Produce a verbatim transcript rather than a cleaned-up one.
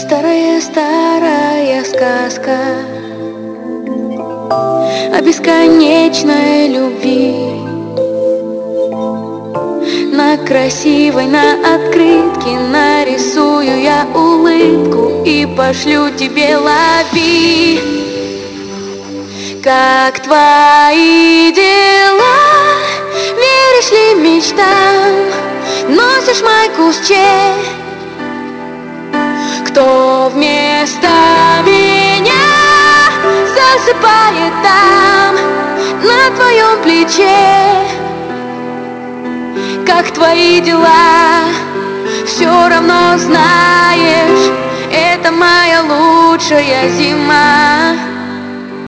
Старая-старая сказка о бесконечной любви. На красивой, на открытке нарисую я улыбку и пошлю тебе, лови. Как твои дела? Веришь ли мечтам? Носишь майку с Че? Кто вместо меня засыпает там, на твоем плече? Как твои дела? Все равно знаешь, это моя лучшая зима.